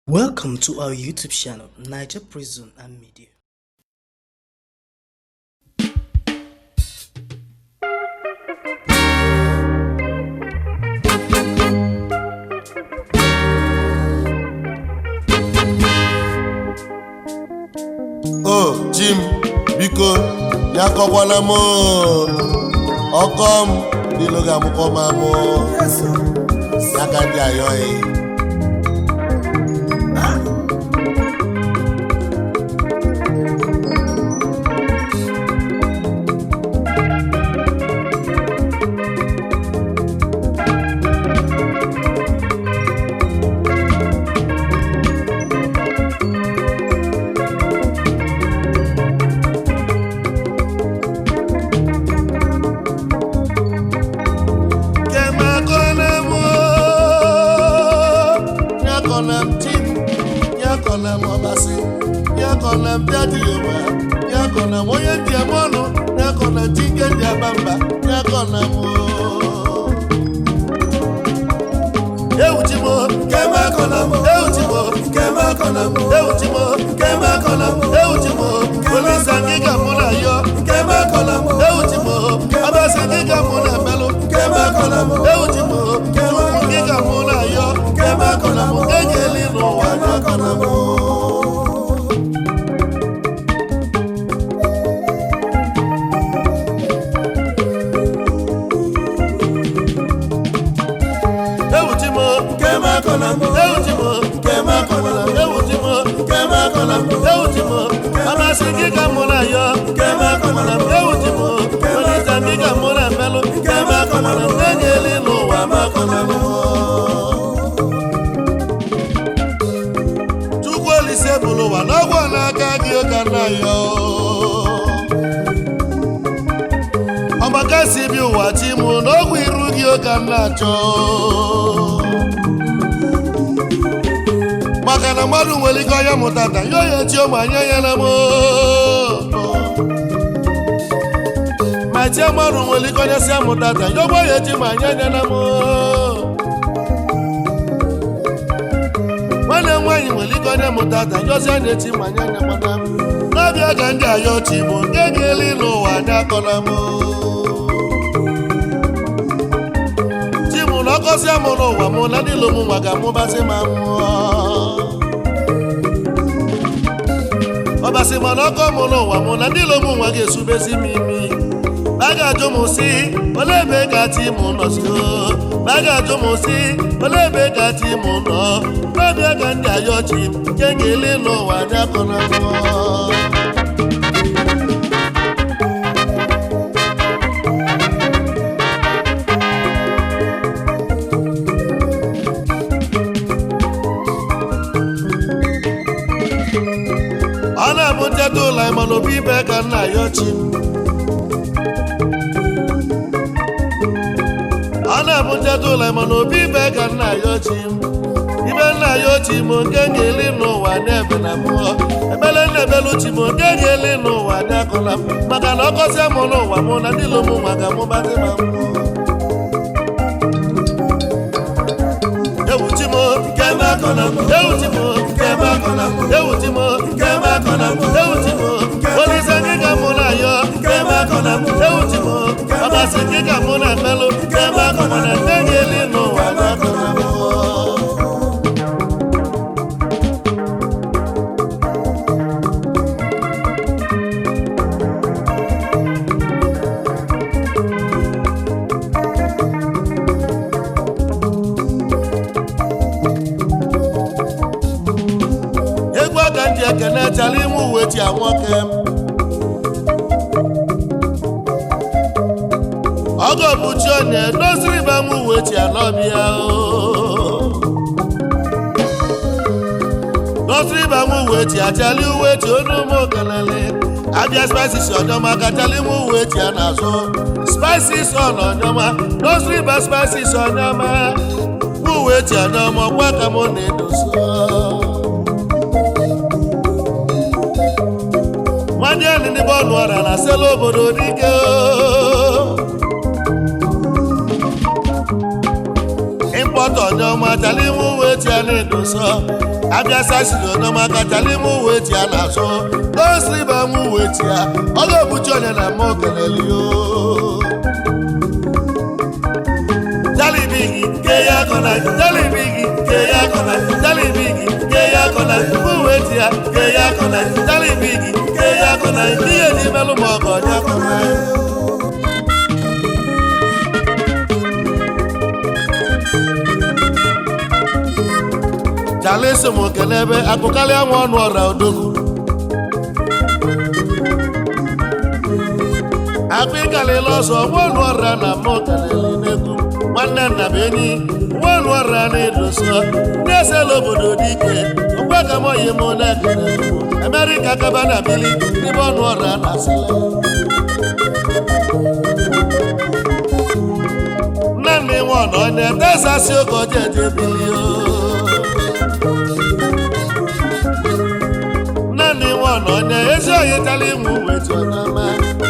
Welcome to our YouTube channel, Niger Prison and Media. Oh, Jim, biko, ya kokwana mo. Okom, diloga mukoma mo. Yes, sir. Ya kandi ayo Yakonam Dadioba, Yakonam Oya Diamono, Yakonam Tinga Diabamba, Yakonam Eutimo, Kema Konam, Eutimo, Kema Konam, Eutimo, Kema Konam, Eutimo, Polisangiga Mona Yo, Kema Konam, Eutimo, Abasangiga Mona Melo, Kema Konam, Eutimo, Kema Mona Yo, Kema Konam, Egelino, Wana Konam. Ọmọkasi bi ụwa ti mụ n'ogwu iru gị oge m na-achọ maka na mmadụ nwere ike onye mụtata yo ya echi ụmụ anya ya na m ma tie mmadụ nwere ike onye si amụtata yo gbo ya echi ma anya ya na m nwanne nwaanyị nwere ike onye mụtata yozi anya echi ma anya ya mana n'ọbịa ka ndị ayọ chi bụ nke ga-eli n'ụwa anya akọla m ọkọsị amụ n'ụwa mụ na ndị lomu nwa ga-amụbasị ma mmụọ ọbasị mana ọkọ mụ n'ụwa mụ na ndị lomu nwa ga-esubesi m imi a ga-ajụ m si ole ebe ka ti mụ nọ si a ga-ajụ m si ole ebe ka ti mụ nọ n'ọbịa ka ndị ayọchi nke ga-ele n'ụwa anya akọ na mmụọ ụlọ mana obi ibe ka nna ya ọchị ọ na-abụ ncheta ụlọ mana obi ibe ka nna ya ọchị ibe nna ya ọchị ma nke ga-eli n'ụwa n'ebe na mmụọ ebele nna ebelu chi ma nke ga-eli n'ụwa n'akọla m maka na ọkọsị amụ n'ụwa mụ na ndị lomu nwa ga-amụbatị ma mmụọ ewuchimo keme akọna m ewuchimo keme akọna m ewuchimo keme akọna m ewuchimo olise gị ka mụ na ayọ keme akọna m ewuchimo ọbasị gị ka mụ na emelụ keme akọna na nne gị eli n'ụwa n'akọna m ekene chara ime uwe chi nwoke ọgọ bụchi onye doziri ba m uwe chi anọbịa doziri ba m uwe chi achali uwe chi onye ụmụ okelele abịa spices ọnyọma kachali m uwe chi a na-azụ spices ọnọ ọnyọma doziri ba spices ọnyọma uwe chi ọnyọma ọgwa ka m na-edoso nwanne ndị bọọlụ ọra na selo obodo dike ịkpọtọ onye ọma chalimu uwe chi a na-edosa abịa sasiri onoma kachali m weti ya na-azụ gosliba m weti ya ọ ga-ebuchi onye na mma okeleli o jalibigi ke ya kọna jalibigi ke ya kọna jalibigi ke ya kọna m weti ya ke ya kọna jalibigi ke ya kọna ihe dị melụ ma ọgọ ya kọna jalisi m kelebe akụkalị anwụ ọnụ ọra odogwu akpịkalịla ọsọ nwa ọnụ ọra na mụ kelele n'egwu nwanne nna bụ enyi nwa ọnụ ọra na-edoso na-esela obodo dike mgbagamoyi m na-ekele Amerika kaba na bili n'ime ọnụ ọra na asịla nne nwe ọnọ na-etesasị oge oje bili nne nwe ọnọ na-ezi oyi tala ịnwụ wetu ọnama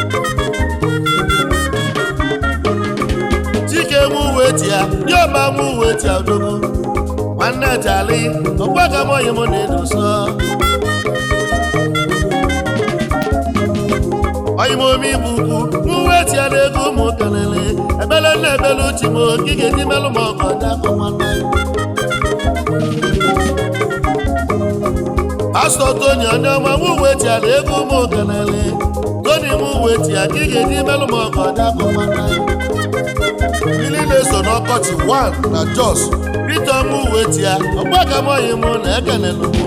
chike nwu weti ya yọba nwu weti ya odogwu nwanne jali ọgbagamoyi m na-edoso oyimomi bụ ukwu nwu weti ya na-ego ụmụ kelele ebele nna ebele uchi m ogige dị melụ ma ọgọ dakọ nwanne pastọ Tony Onyeọma nwu weti ya na-ego ụmụ kelele Tony nwu weti ya gige dị melụ ma ọgọ dakọ nwanne ili na-eso n'ọkọchị 1 na Jos Rita m weti ya ọgbagamoyi m na ekelelu m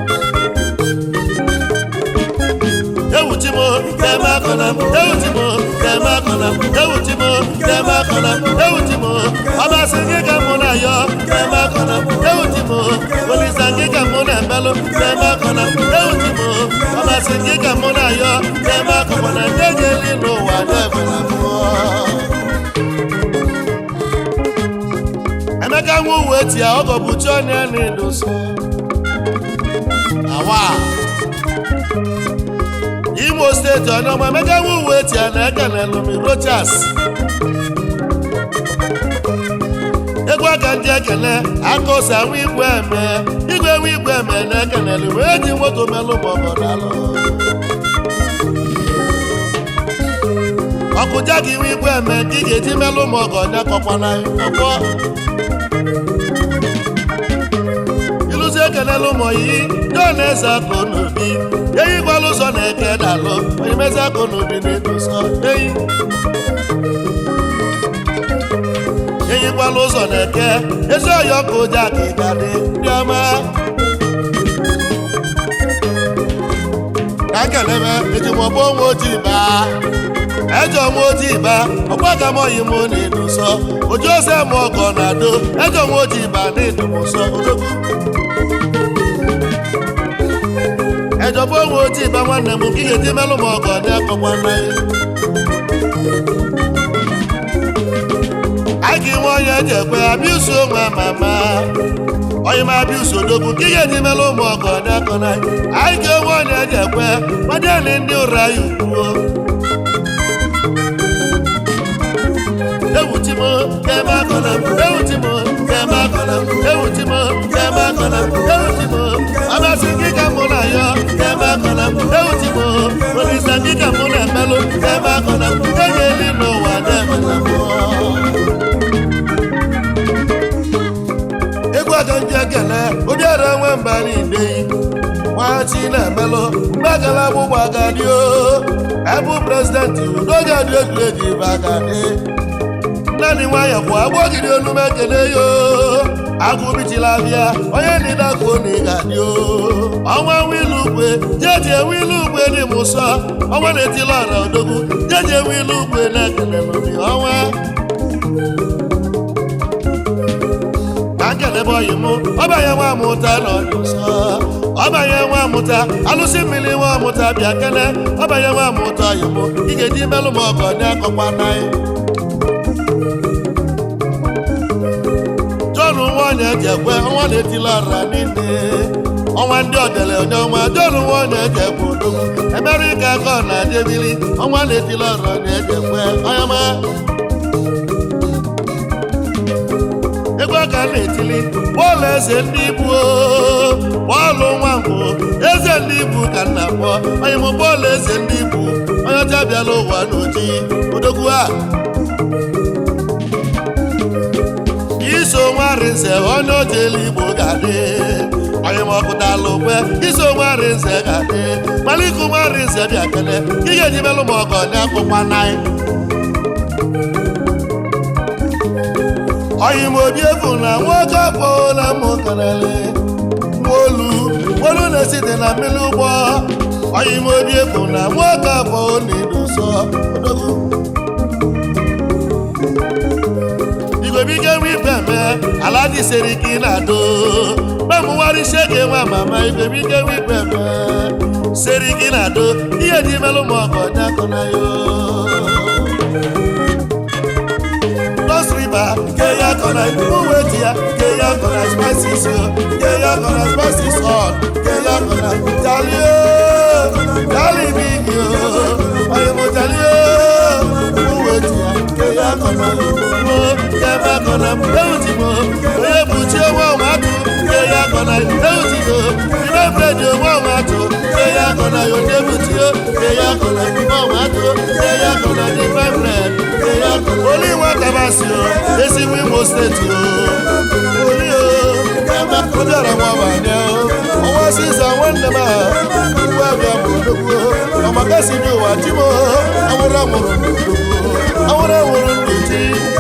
ewuchimo kema akọna ewuchimo kema akọna ewuchimo kema akọna ewuchimo ọbasị gị ka mụ na yọ kema akọna ewuchimo olisa gị ka mụ na mbelụ kema akọna ewuchimo ọbasị gị ka mụ na yọ kema akọna ndị ga-eli n'ụwa na-ebela mmụọ Emeka nwa weti ya ọgọ bụchi ọnya na-edoso awa Imo steeti Onyeọma Emeka nwa weti ya na-ekelelu m Rochas egwu aka ndị ekele aka ose nwa igwe eme nwa igwe eme na-ekelelu wee ji moto melụ ma ọgọdalụ ọkụja gị nwa igwe eme ka ị ga-eji melụ ma ọgọ nya kọkwana ọkpọ iluzi ekelelu ụmụ iyi John eze akụ n'obi eyi gwala ụzọ na-eke dalụ onye mezi akụ n'obi na-edoso eyi gwala ụzọ na-eke ezi ọya ọkụ ụja ka ị gadị ndị ọma ka kelebe ejimọgba onwe ojii baa ejọ nwa ojii ba ọgbagamoyi m na-edoso oju ose m ọgọ na-ado ejọ nwa ojii ba na-edomoso odogwu ejọba onwe ojii ba nwanne m ka ị ga-eji melụ m ọgọ na-ekọkwa nna ya a ga inwe onye eji ekwe abịa uso onwe mama onye m abịa uso odogwu ka ị ga-eji melụ ụmụ ọgọ na-ekọ na anyị ga-enwe onye eji ekwe madịanị ndị ụra ya ukwuo ewuchimo kema akọna ewuchimo kema akọna ewuchimo kema akọna ewuchimo ọbasị gị ka mụ na yọ kema akọna ewuchimo olisa gị ka mụ na emelụ kema akọna enyeli n'ụwa na-emela mmụọ egwu aga ndị ekele obiara nwe mba niile nwachi na-emelụ mgbagala agbụgbọ agadio ebu prezidenti udoge adị egwuregwu ibe agadi naanị nwayọ kwa agbọgide onume ekele yo agụbichila abịa onye nidakụ na ịgadị ọnwa wilu ugwe jeji ewilu ugwe dị m ụsọ ọnwa na-etila ọra odogwu jeji ewilu ugwe na-ekele n'obi ọnwa ka nkelebe oyi m ọbanye nwa amụta na ọdị ụsọ ọbanye nwa amụta alụsị mmiri nwa amụta bịa kele ọbanye nwa amụta oyi m ị ga-eji melụ m ọgọ dị akọkwa naị nwa na-eji ekwe ọnwa na-etila ọra niile ọnwa ndị ọdele onye ọnwa John nwa na-eji ekwe odogwu Amerika ka ọ na-adebili ọnwa na-etila ọra na-eji ekwe ọyama egwu aka na-etili bọọlụ eze ndị Igbo bọọlụ nwa mbụ eze ndị ibu ka nna kpọ onye mụ bọọlụ eze ndị ibu onye ọcha bịala ụwa n'oji odogwu a iso nwarinze onye ojelu igbo ga-adị onye m ọpụtala okwe iso nwarinze ga-adị maliku nwarinze bịa kele ị ga-eji melụ m ọgọ onye akpụkwa nanyị onye m obi efu na nwoke akpọla m kanale olu na-esite na mmiri ụgbọ onye m obi efu na nwoke akpọ na-edoso odogwu igwebike nwe ifeme ala dị seriki na-ado mamụwari shege nwa mama igwebike nwe ifeme seriki na-ado ihe dị melụ m ọgọ onye akọ na yo Keya kona uwe ti ya Keya kona spices yo Keya kona spices on Keya kona jali yo jali big yo ayo mo jali yo uwe ti ya Keya kona mo kema kona euti mo oye buchi owo matu Keya kona euti yo ime bread yo mo matu Keya kona yo de buchi yo Keya kona mo matu Keya kona de bread Keya kona oli wa tabasio esi wi mo state yo oli o kama ko dara mo ba ne o wa si sa wonde ma wa bia mo dogo o magasi ni wa ti mo awura mo dogo awura mo ndo ti